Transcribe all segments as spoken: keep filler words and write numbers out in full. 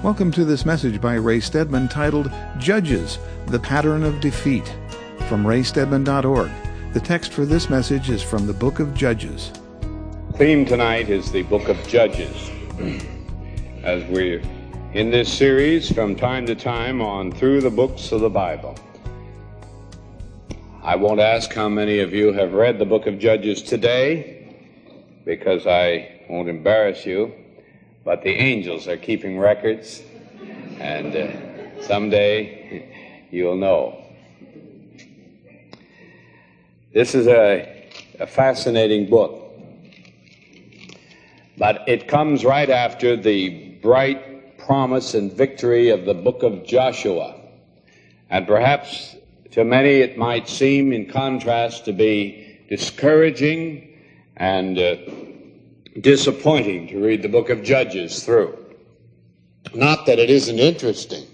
Welcome to this message by Ray Stedman titled, Judges, the Pattern of Defeat, from ray stedman dot org. The text for this message is from the book of Judges. Theme tonight is the book of Judges. As we're in this series from time to time on through the books of the Bible. I won't ask how many of you have read the book of Judges today, because I won't embarrass you, but the angels are keeping records, and uh, someday you'll know. This is a, a fascinating book, but it comes right after the bright promise and victory of the book of Joshua, and perhaps to many it might seem in contrast to be discouraging and uh, disappointing to read the book of Judges through. Not that it isn't interesting.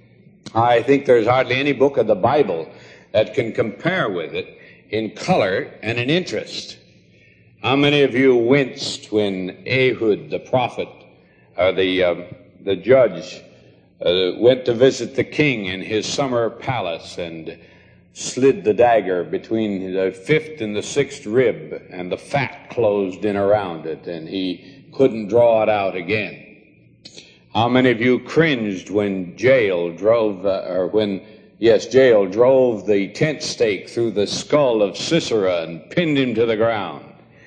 I think there's hardly any book of the Bible that can compare with it in color and in interest. How many of you winced when Ehud, the prophet, or the, uh, the judge, uh, went to visit the king in his summer palace and slid the dagger between the fifth and the sixth rib, and the fat closed in around it, and he couldn't draw it out again? How many of you cringed when Jael drove, uh, or when, yes, Jael drove the tent stake through the skull of Sisera and pinned him to the ground?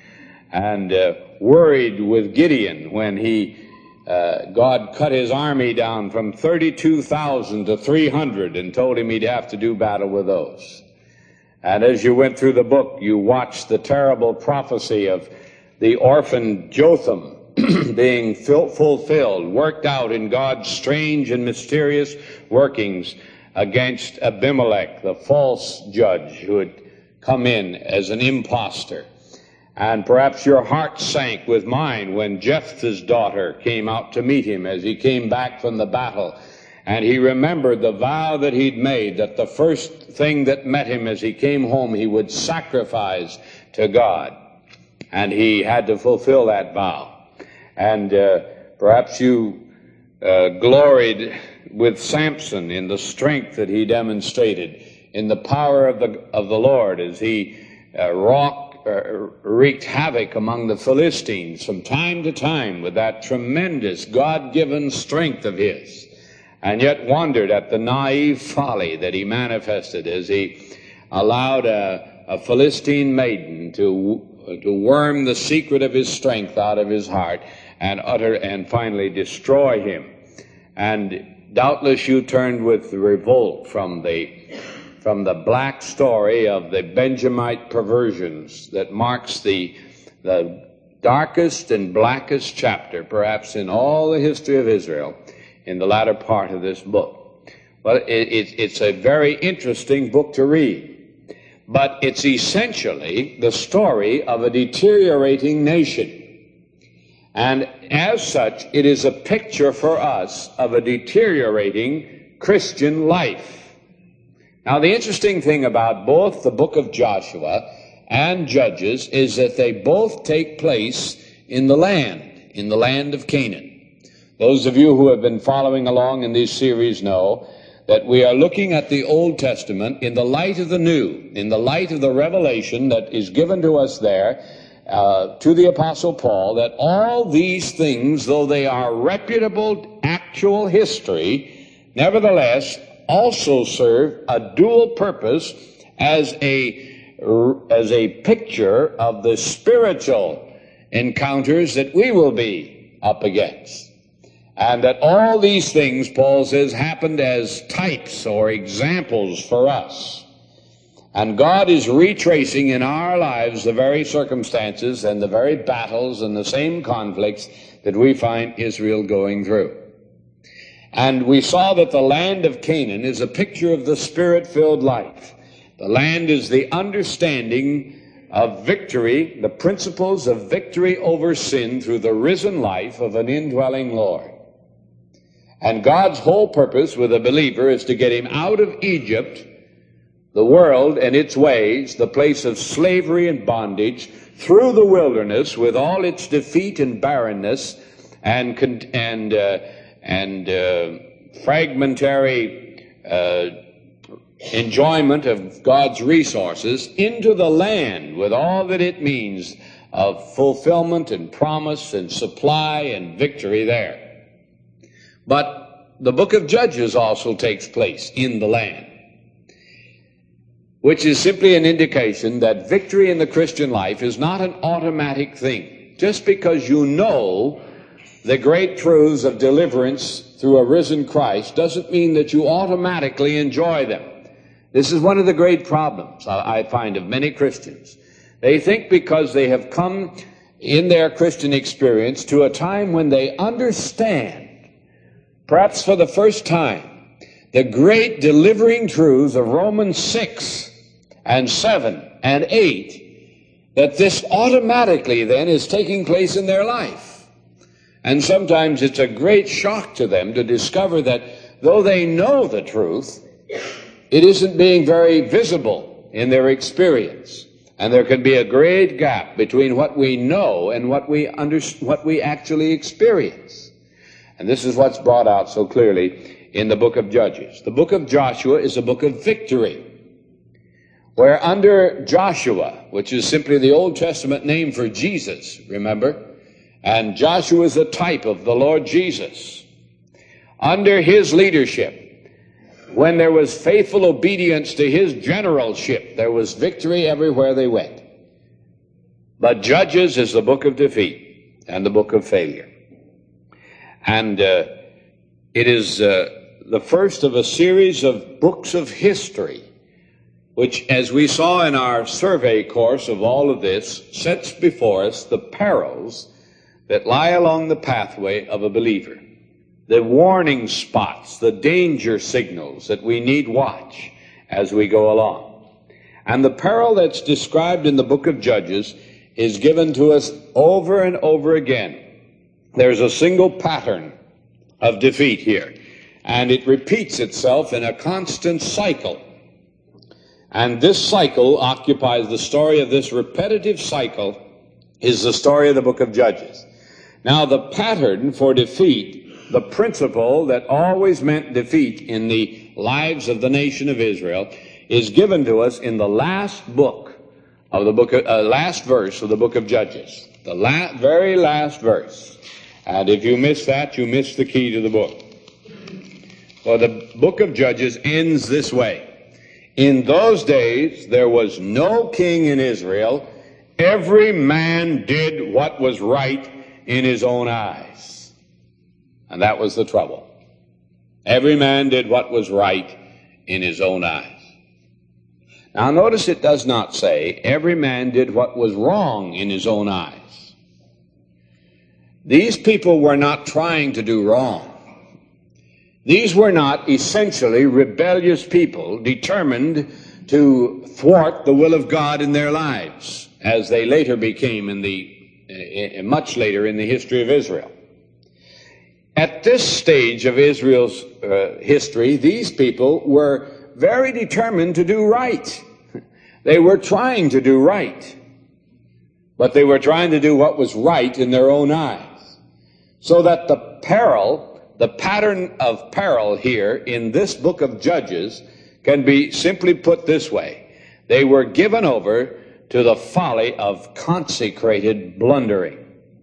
And uh, worried with Gideon when he Uh, God cut his army down from thirty-two thousand to three hundred and told him he'd have to do battle with those. And as you went through the book, you watched the terrible prophecy of the orphan Jotham being fil- fulfilled, worked out in God's strange and mysterious workings against Abimelech, the false judge who had come in as an imposter. And perhaps your heart sank with mine when Jephthah's daughter came out to meet him as he came back from the battle. And he remembered the vow that he'd made, that the first thing that met him as he came home, he would sacrifice to God. And he had to fulfill that vow. And uh, perhaps you uh, gloried with Samson in the strength that he demonstrated, in the power of the, of the Lord as he uh, rocked Uh, wreaked havoc among the Philistines from time to time with that tremendous God-given strength of his, and yet wondered at the naive folly that he manifested as he allowed a, a Philistine maiden to to worm the secret of his strength out of his heart and utter and finally destroy him. And doubtless you turned with revolt from the from the black story of the Benjamite perversions that marks the, the darkest and blackest chapter, perhaps in all the history of Israel, in the latter part of this book. Well, it, it, it's a very interesting book to read, but it's essentially the story of a deteriorating nation. And as such, it is a picture for us of a deteriorating Christian life. Now, the interesting thing about both the book of Joshua and Judges is that they both take place in the land, in the land of Canaan. Those of you who have been following along in this series know that we are looking at the Old Testament in the light of the New, in the light of the revelation that is given to us there, uh, to the Apostle Paul, that all these things, though they are reputable actual history, nevertheless also serve a dual purpose as a as a picture of the spiritual encounters that we will be up against. And that all these things, Paul says, happened as types or examples for us. And God is retracing in our lives the very circumstances and the very battles and the same conflicts that we find Israel going through. And we saw that the land of Canaan is a picture of the Spirit-filled life. The land is the understanding of victory, the principles of victory over sin through the risen life of an indwelling Lord. And God's whole purpose with a believer is to get him out of Egypt, the world and its ways, the place of slavery and bondage, through the wilderness with all its defeat and barrenness, and, and uh, and uh, fragmentary uh, enjoyment of God's resources into the land with all that it means of fulfillment and promise and supply and victory there. But the book of Judges also takes place in the land, which is simply an indication that victory in the Christian life is not an automatic thing. Just because you know the great truths of deliverance through a risen Christ doesn't mean that you automatically enjoy them. This is one of the great problems I find of many Christians. They think because they have come in their Christian experience to a time when they understand, perhaps for the first time, the great delivering truths of Romans six and seven and eight, that this automatically then is taking place in their life. And sometimes it's a great shock to them to discover that though they know the truth, it isn't being very visible in their experience. And there can be a great gap between what we know and what we under, what we actually experience. And this is what's brought out so clearly in the book of Judges. The book of Joshua is a book of victory, where under Joshua, which is simply the Old Testament name for Jesus, remember, and Joshua is a type of the Lord Jesus, under his leadership, when there was faithful obedience to his generalship, there was victory everywhere they went. But Judges is the book of defeat and the book of failure. And uh, it is uh, the first of a series of books of history, which, as we saw in our survey course of all of this, sets before us the perils that lie along the pathway of a believer. The warning spots, the danger signals that we need watch as we go along. And the peril that's described in the book of Judges is given to us over and over again. There's a single pattern of defeat here, and it repeats itself in a constant cycle. And this cycle occupies, the story of this repetitive cycle is the story of the book of Judges. Now, the pattern for defeat, the principle that always meant defeat in the lives of the nation of Israel, is given to us in the last book of the book, of, uh, last verse of the book of Judges. The la- very last verse. And if you miss that, you miss the key to the book. Well, the book of Judges ends this way. In those days, there was no king in Israel. Every man did what was right in his own eyes. And that was the trouble. Every man did what was right in his own eyes. Now notice it does not say every man did what was wrong in his own eyes. These people were not trying to do wrong. These were not essentially rebellious people determined to thwart the will of God in their lives, as they later became in the, uh, much later in the history of Israel. At this stage of Israel's uh, history, these people were very determined to do right. They were trying to do right, but they were trying to do what was right in their own eyes. So that the peril, the pattern of peril here in this book of Judges can be simply put this way. They were given over to the folly of consecrated blundering.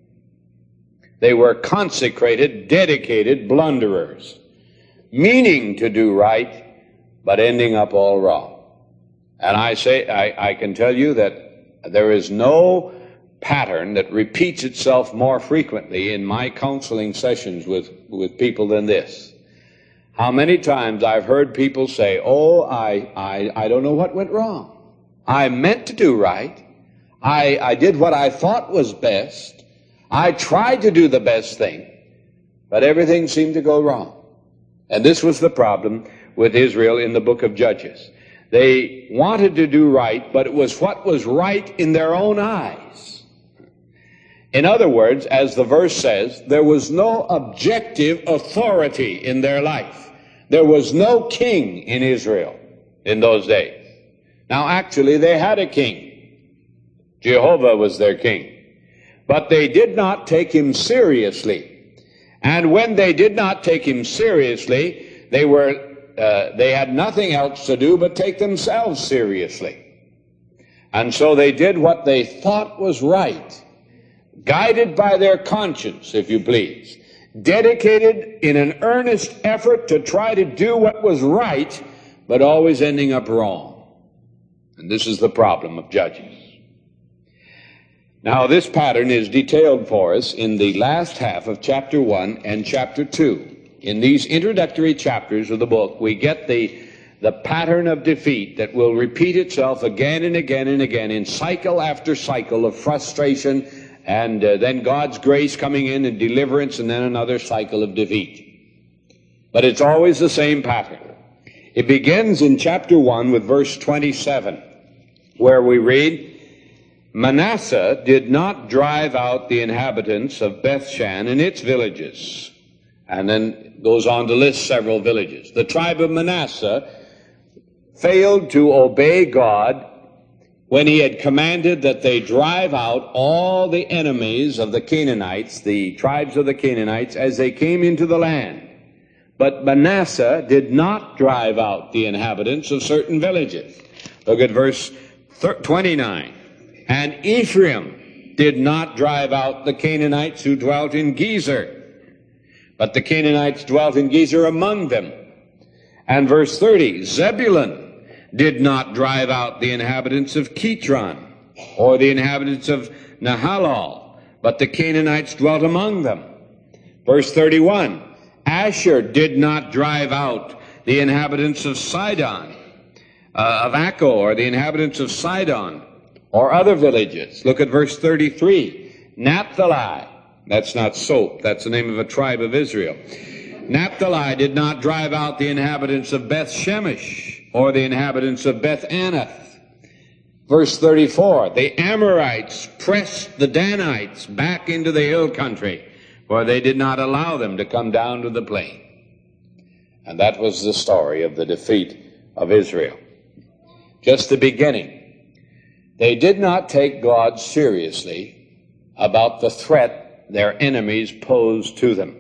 They were consecrated, dedicated blunderers, meaning to do right, but ending up all wrong. And I say, I, I can tell you that there is no pattern that repeats itself more frequently in my counseling sessions with, with people than this. How many times I've heard people say, oh, I, I, I don't know what went wrong. I meant to do right. I, I did what I thought was best. I tried to do the best thing, but everything seemed to go wrong. And this was the problem with Israel in the book of Judges. They wanted to do right, but it was what was right in their own eyes. In other words, as the verse says, there was no objective authority in their life. There was no king in Israel in those days. Now, actually, they had a king. Jehovah was their king. But they did not take him seriously. And when they did not take him seriously, they were uh, they had nothing else to do but take themselves seriously. And so they did what they thought was right, guided by their conscience, if you please, dedicated in an earnest effort to try to do what was right, but always ending up wrong. And this is the problem of Judges. Now, this pattern is detailed for us in the last half of chapter one and chapter two. In these introductory chapters of the book, we get the, the pattern of defeat that will repeat itself again and again and again in cycle after cycle of frustration, and uh, then God's grace coming in and deliverance, and then another cycle of defeat. But it's always the same pattern. It begins in chapter one with verse twenty-seven, where we read, Manasseh did not drive out the inhabitants of Bethshan and its villages. And then goes on to list several villages. The tribe of Manasseh failed to obey God when he had commanded that they drive out all the enemies of the Canaanites, the tribes of the Canaanites, as they came into the land. But Manasseh did not drive out the inhabitants of certain villages. Look at verse twenty-nine. And Ephraim did not drive out the Canaanites who dwelt in Gezer, but the Canaanites dwelt in Gezer among them. And verse thirty, Zebulun did not drive out the inhabitants of Kitron, or the inhabitants of Nahalal, but the Canaanites dwelt among them. Verse thirty-one, Asher did not drive out the inhabitants of Sidon, uh, of Acco, or the inhabitants of Sidon, or other villages. Look at verse thirty-three. Naphtali, that's not soap, that's the name of a tribe of Israel. Naphtali did not drive out the inhabitants of Beth Shemesh, or the inhabitants of Beth Anath. Verse thirty-four. The Amorites pressed the Danites back into the hill country, for they did not allow them to come down to the plain. And that was the story of the defeat of Israel. Just the beginning. They did not take God seriously about the threat their enemies posed to them.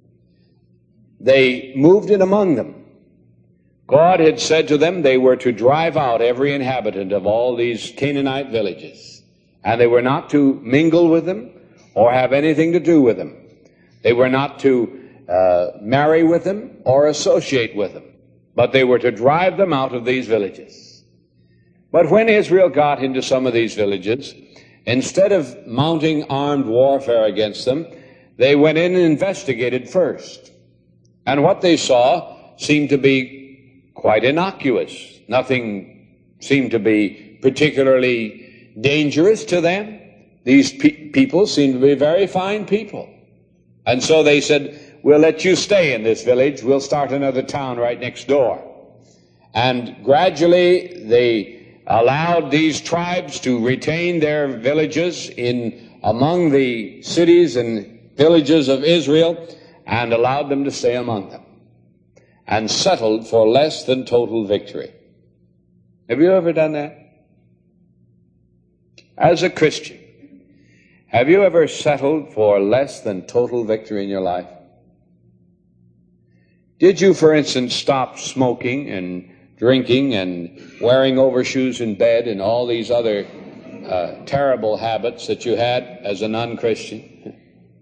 They moved in among them. God had said to them they were to drive out every inhabitant of all these Canaanite villages, and they were not to mingle with them or have anything to do with them. They were not to uh, marry with them or associate with them, but they were to drive them out of these villages. But when Israel got into some of these villages, instead of mounting armed warfare against them, they went in and investigated first. And what they saw seemed to be quite innocuous. Nothing seemed to be particularly dangerous to them. These pe- people seemed to be very fine people. And so they said, we'll let you stay in this village. We'll start another town right next door. And gradually they allowed these tribes to retain their villages in among the cities and villages of Israel, and allowed them to stay among them, and settled for less than total victory. Have you ever done that? As a Christian, have you ever settled for less than total victory in your life? Did you, for instance, stop smoking and drinking and wearing overshoes in bed and all these other uh, terrible habits that you had as a non-Christian?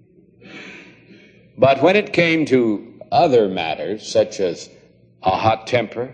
But when it came to other matters, such as a hot temper,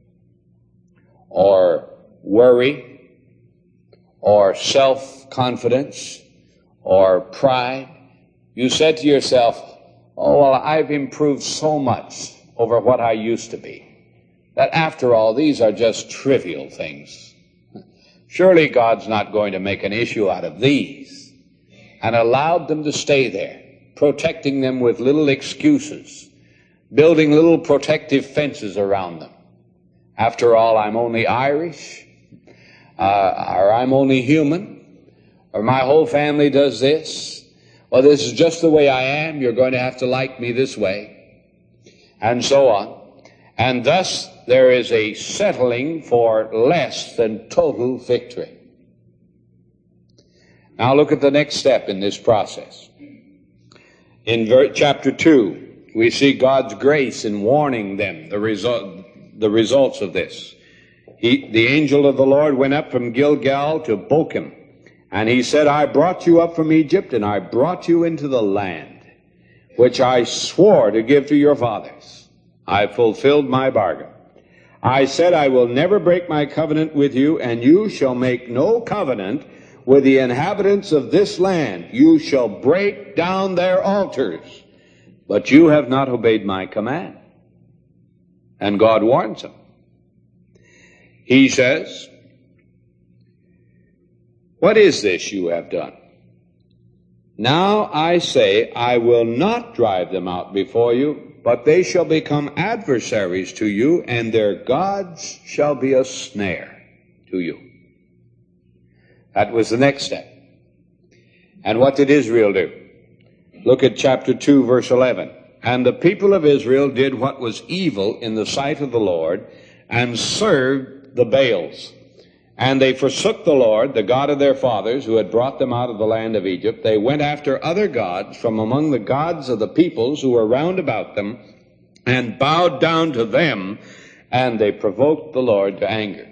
or worry, or self-confidence, or pride, you said to yourself, oh, well, I've improved so much over what I used to be, that after all, these are just trivial things. Surely God's not going to make an issue out of these. And allowed them to stay there, protecting them with little excuses, building little protective fences around them. After all, I'm only Irish, uh, or I'm only human, or my whole family does this. Well, this is just the way I am. You're going to have to like me this way. And so on. And thus, there is a settling for less than total victory. Now look at the next step in this process. In ver- chapter two, we see God's grace in warning them, the, result, the results of this. He, the angel of the Lord went up from Gilgal to Bochim, and he said, I brought you up from Egypt, and I brought you into the land, which I swore to give to your fathers. I fulfilled my bargain. I said, I will never break my covenant with you, and you shall make no covenant with the inhabitants of this land. You shall break down their altars, but you have not obeyed my command. And God warns them. He says, what is this you have done? Now I say, I will not drive them out before you, but they shall become adversaries to you, and their gods shall be a snare to you. That was the next step. And what did Israel do? Look at chapter two, verse eleven. And the people of Israel did what was evil in the sight of the Lord, and served the Baals. And they forsook the Lord, the God of their fathers, who had brought them out of the land of Egypt. They went after other gods from among the gods of the peoples who were round about them, and bowed down to them, and they provoked the Lord to anger.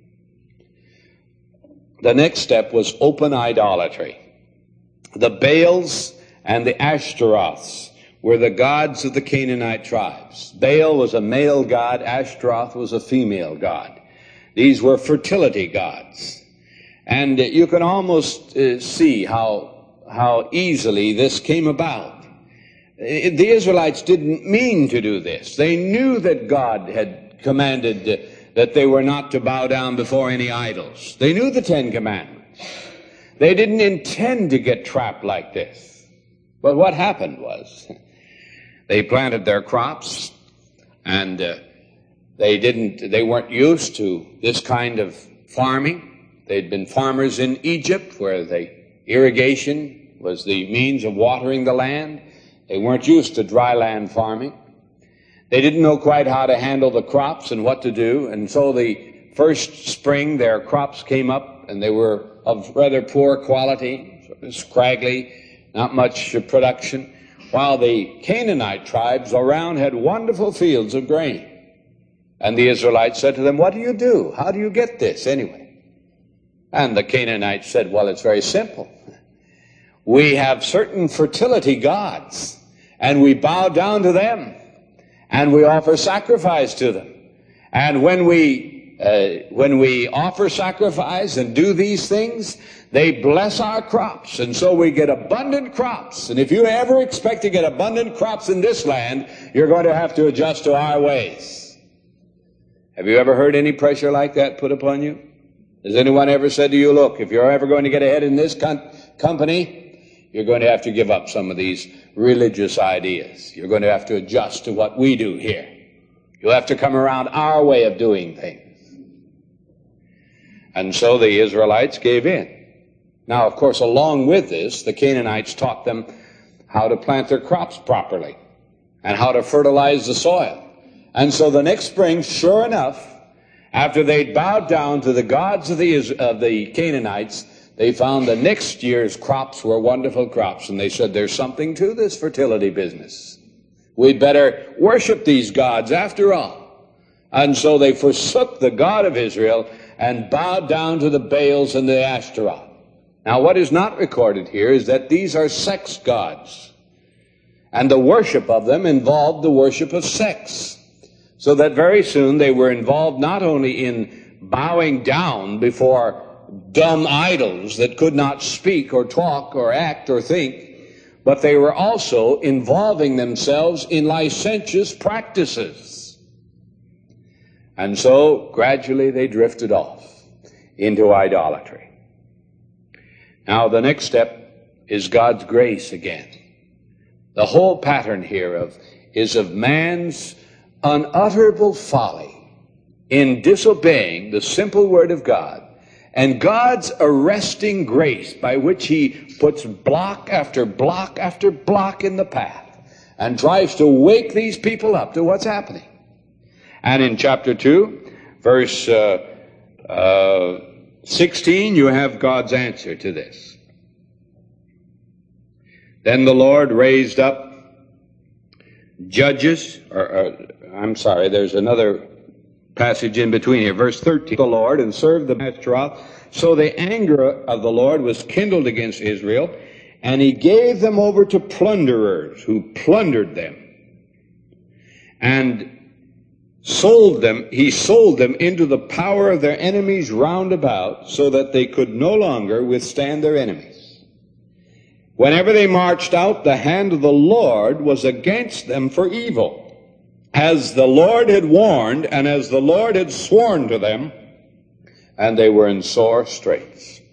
The next step was open idolatry. The Baals and the Ashtaroths were the gods of the Canaanite tribes. Baal was a male god, Ashtaroth was a female god. These were fertility gods. And uh, you can almost uh, see how, how easily this came about. It, the Israelites didn't mean to do this. They knew that God had commanded uh, that they were not to bow down before any idols. They knew the Ten Commandments. They didn't intend to get trapped like this. But what happened was they planted their crops, and uh, They didn't, they weren't used to this kind of farming. They'd been farmers in Egypt, where the irrigation was the means of watering the land. They weren't used to dry land farming. They didn't know quite how to handle the crops and what to do. And so the first spring, their crops came up, and they were of rather poor quality, sort of scraggly, not much production, while the Canaanite tribes around had wonderful fields of grain. And the Israelites said to them, what do you do? How do you get this anyway? And the Canaanites said, well, it's very simple. We have certain fertility gods, and we bow down to them, and we offer sacrifice to them. And when we, uh, when we offer sacrifice and do these things, they bless our crops, and so we get abundant crops. And if you ever expect to get abundant crops in this land, you're going to have to adjust to our ways. Have you ever heard any pressure like that put upon you? Has anyone ever said to you, look, if you're ever going to get ahead in this com- company, you're going to have to give up some of these religious ideas. You're going to have to adjust to what we do here. You'll have to come around our way of doing things. And so the Israelites gave in. Now, of course, along with this, the Canaanites taught them how to plant their crops properly and how to fertilize the soil. And so the next spring, sure enough, after they'd bowed down to the gods of the, of the Canaanites, they found the next year's crops were wonderful crops. And they said, there's something to this fertility business. We'd better worship these gods after all. And so they forsook the God of Israel and bowed down to the Baals and the Ashtaroth. Now, what is not recorded here is that these are sex gods. And the worship of them involved the worship of sex. So that very soon they were involved not only in bowing down before dumb idols that could not speak or talk or act or think, but they were also involving themselves in licentious practices. And so gradually they drifted off into idolatry. Now the next step is God's grace again. The whole pattern here of is of man's unutterable folly in disobeying the simple word of God, and God's arresting grace by which he puts block after block after block in the path and tries to wake these people up to what's happening. And in chapter two, verse uh, uh, sixteen, you have God's answer to this. Then the Lord raised up judges, or, or I'm sorry, there's another passage in between here. Verse thirteen, the Lord, and served the Ashtaroth. So the anger of the Lord was kindled against Israel, and he gave them over to plunderers, who plundered them, and sold them, he sold them into the power of their enemies round about, so that they could no longer withstand their enemies. Whenever they marched out, the hand of the Lord was against them for evil, as the Lord had warned, and as the Lord had sworn to them, and they were in sore straits.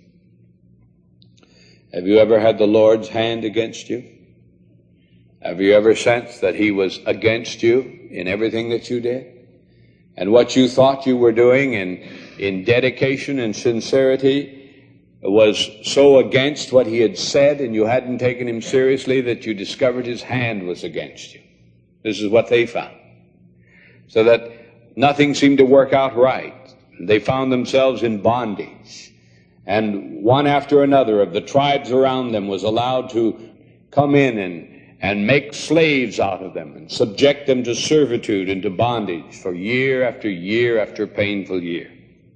Have you ever had the Lord's hand against you? Have you ever sensed that he was against you in everything that you did? And what you thought you were doing in, in dedication and sincerity was so against what he had said, and you hadn't taken him seriously, that you discovered his hand was against you. This is what they found. So that nothing seemed to work out right. They found themselves in bondage. And one after another of the tribes around them was allowed to come in and and make slaves out of them and subject them to servitude and to bondage for year after year after painful year.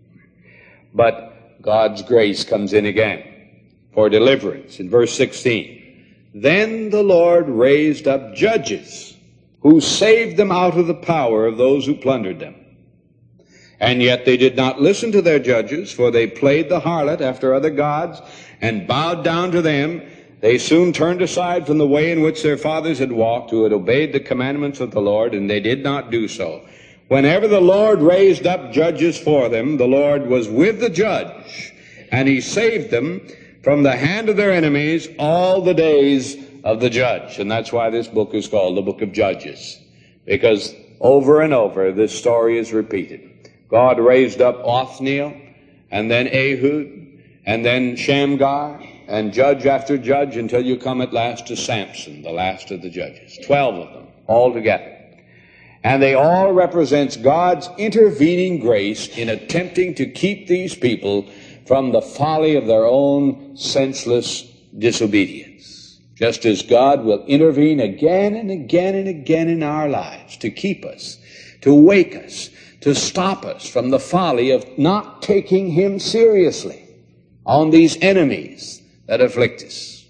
But God's grace comes in again for deliverance. In verse sixteen, then the Lord raised up judges who saved them out of the power of those who plundered them. And yet they did not listen to their judges, for they played the harlot after other gods and bowed down to them. They soon turned aside from the way in which their fathers had walked, who had obeyed the commandments of the Lord, and they did not do so. Whenever the Lord raised up judges for them, the Lord was with the judge, and he saved them from the hand of their enemies all the days of the judge. And that's why this book is called the Book of Judges, because over and over this story is repeated. God raised up Othniel, and then Ehud, and then Shamgar, and judge after judge, until you come at last to Samson, the last of the judges. Twelve of them altogether. And they all represent God's intervening grace in attempting to keep these people from the folly of their own senseless disobedience. Just as God will intervene again and again and again in our lives to keep us, to wake us, to stop us from the folly of not taking him seriously on these enemies that afflict us.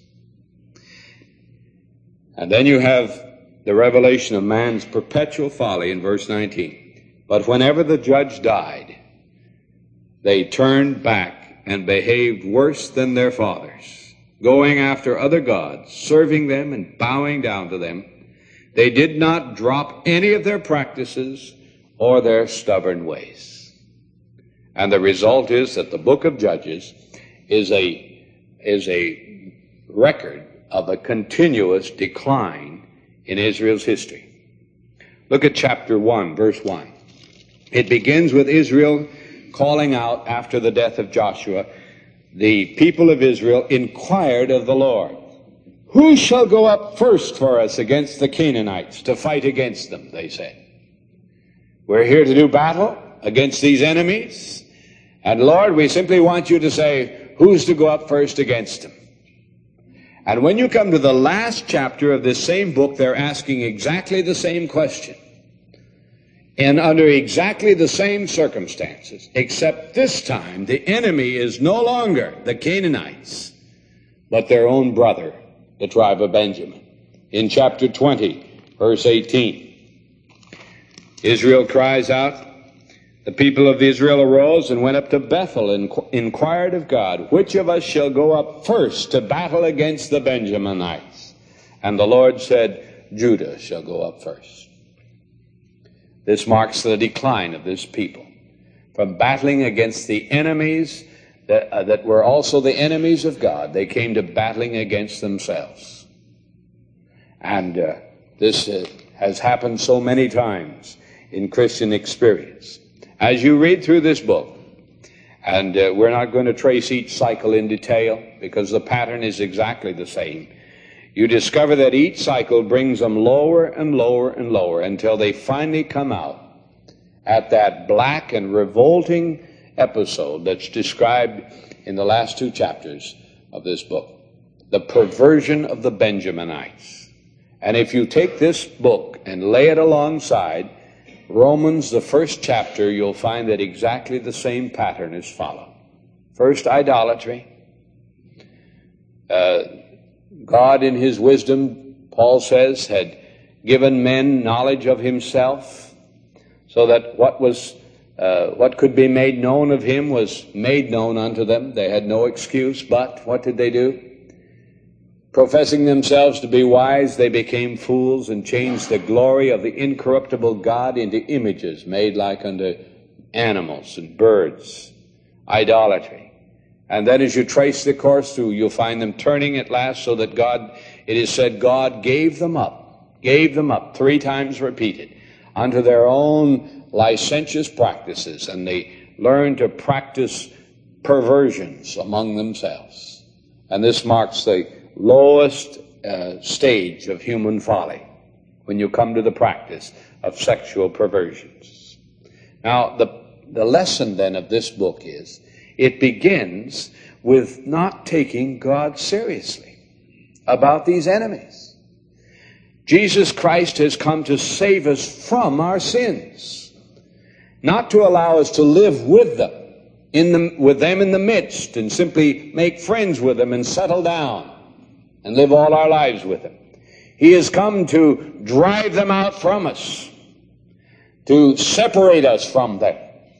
And then you have the revelation of man's perpetual folly in verse nineteen. But whenever the judge died, they turned back and behaved worse than their fathers, going after other gods, serving them and bowing down to them. They did not drop any of their practices or their stubborn ways. And the result is that the book of Judges is a is a record of a continuous decline in Israel's history. Look at chapter one, verse one. It begins with Israel calling out after the death of Joshua. The people of Israel inquired of the Lord, who shall go up first for us against the Canaanites to fight against them, they said. We're here to do battle against these enemies, and Lord, we simply want you to say, who's to go up first against them? And when you come to the last chapter of this same book, they're asking exactly the same question, and under exactly the same circumstances, except this time the enemy is no longer the Canaanites, but their own brother, the tribe of Benjamin. In chapter twenty, verse eighteen, Israel cries out, the people of Israel arose and went up to Bethel and inquired of God, which of us shall go up first to battle against the Benjaminites? And the Lord said, Judah shall go up first. This marks the decline of this people from battling against the enemies that, uh, that were also the enemies of God. They came to battling against themselves. And uh, this uh, has happened so many times in Christian experience. As you read through this book, and uh, we're not going to trace each cycle in detail because the pattern is exactly the same, you discover that each cycle brings them lower and lower and lower until they finally come out at that black and revolting episode that's described in the last two chapters of this book. the perversion of the Benjaminites. And if you take this book and lay it alongside Romans, the first chapter, you'll find that exactly the same pattern is followed. First, idolatry. Uh, God in his wisdom, Paul says, had given men knowledge of himself, so that what was uh, what could be made known of him was made known unto them. They had no excuse, but what did they do? Professing themselves to be wise, they became fools and changed the glory of the incorruptible God into images made like unto animals and birds. Idolatry. And then as you trace the course through, you'll find them turning at last so that God, it is said, God gave them up, gave them up, three times repeated, unto their own licentious practices, and they learned to practice perversions among themselves. And this marks the lowest uh, stage of human folly, when you come to the practice of sexual perversions. Now, the, the lesson then of this book is, it begins with not taking God seriously about these enemies. Jesus Christ has come to save us from our sins, not to allow us to live with them, in the, with them in the midst, and simply make friends with them and settle down and live all our lives with them. He has come to drive them out from us, to separate us from them.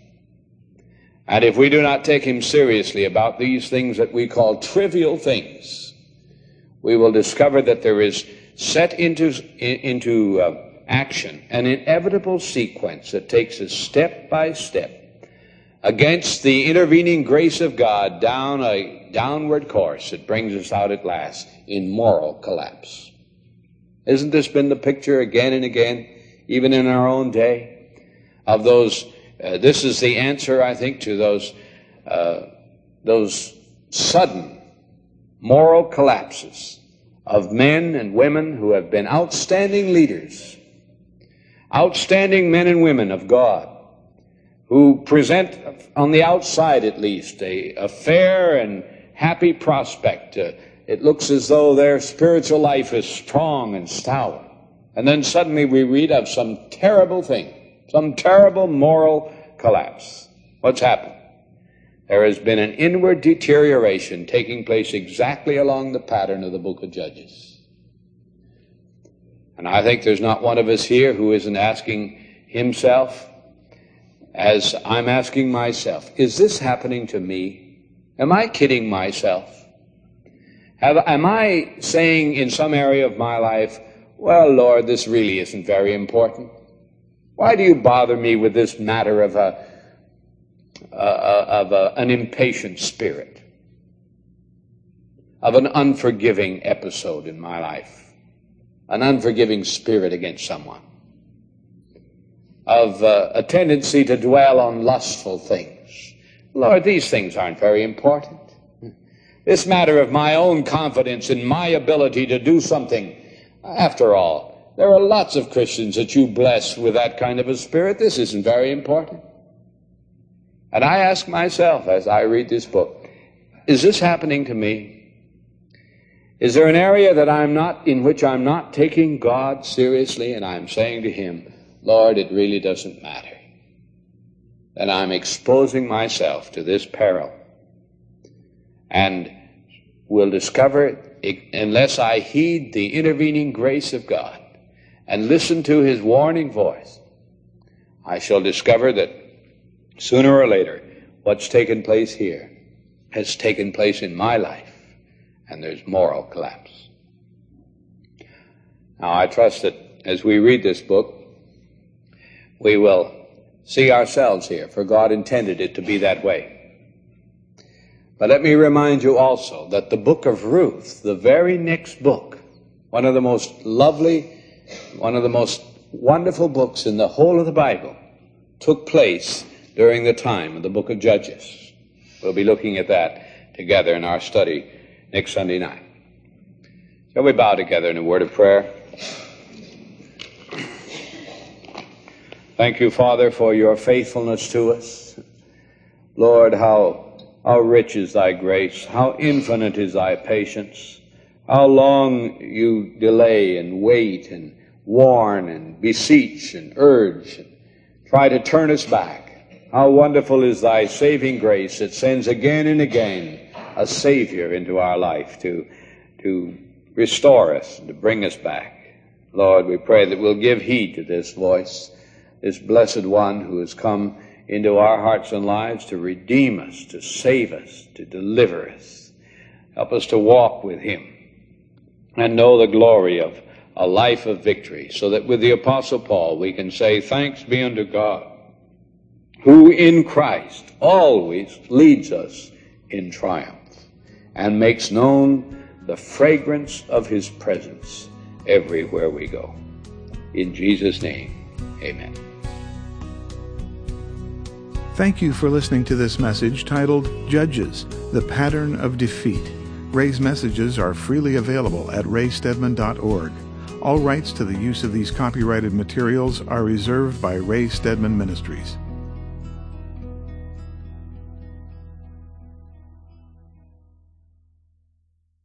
And if we do not take him seriously about these things that we call trivial things, we will discover that there is set into, into uh, action an inevitable sequence that takes us step by step against the intervening grace of God down a downward course that brings us out at last in moral collapse. Isn't this been the picture again and again, even in our own day, of those? Uh, this is the answer, I think, to those uh, those sudden moral collapses of men and women who have been outstanding leaders, outstanding men and women of God, who present, on the outside at least, a, a fair and happy prospect. Uh, it looks as though their spiritual life is strong and stout. And then suddenly we read of some terrible thing, some terrible moral collapse. What's happened? There has been an inward deterioration taking place exactly along the pattern of the book of Judges. And I think there's not one of us here who isn't asking himself, as I'm asking myself, is this happening to me? Am I kidding myself? Have, am I saying in some area of my life, well, Lord, this really isn't very important? Why do you bother me with this matter of a, uh, of a, an impatient spirit, of an unforgiving episode in my life, an unforgiving spirit against someone, of uh, a tendency to dwell on lustful things? Lord, these things aren't very important. This matter of my own confidence in my ability to do something, after all, there are lots of Christians that you bless with that kind of a spirit. This isn't very important. And I ask myself as I read this book, is this happening to me? Is there an area that I'm not, in which I'm not taking God seriously, and I'm saying to him, Lord, it really doesn't matter? Then I'm exposing myself to this peril. And will discover, unless I heed the intervening grace of God and listen to his warning voice, I shall discover that sooner or later what's taken place here has taken place in my life, and there's moral collapse. Now, I trust that as we read this book, we will see ourselves here, for God intended it to be that way. But let me remind you also that the book of Ruth, the very next book, one of the most lovely, one of the most wonderful books in the whole of the Bible, took place during the time of the book of Judges. We'll be looking at that together in our study next Sunday night. Shall we bow together in a word of prayer? Thank you, Father, for your faithfulness to us. Lord, how How rich is thy grace, how infinite is thy patience, how long you delay and wait and warn and beseech and urge and try to turn us back. How wonderful is thy saving grace that sends again and again a Savior into our life to, to restore us and to bring us back. Lord, we pray that we'll give heed to this voice, this blessed one who has come into our hearts and lives to redeem us, to save us, to deliver us. Help us to walk with him and know the glory of a life of victory, so that with the Apostle Paul we can say, thanks be unto God, who in Christ always leads us in triumph and makes known the fragrance of his presence everywhere we go. In Jesus' name, amen. Thank you for listening to this message titled Judges, the Pattern of Defeat. Ray's messages are freely available at ray stedman dot org. All rights to the use of these copyrighted materials are reserved by Ray Stedman Ministries.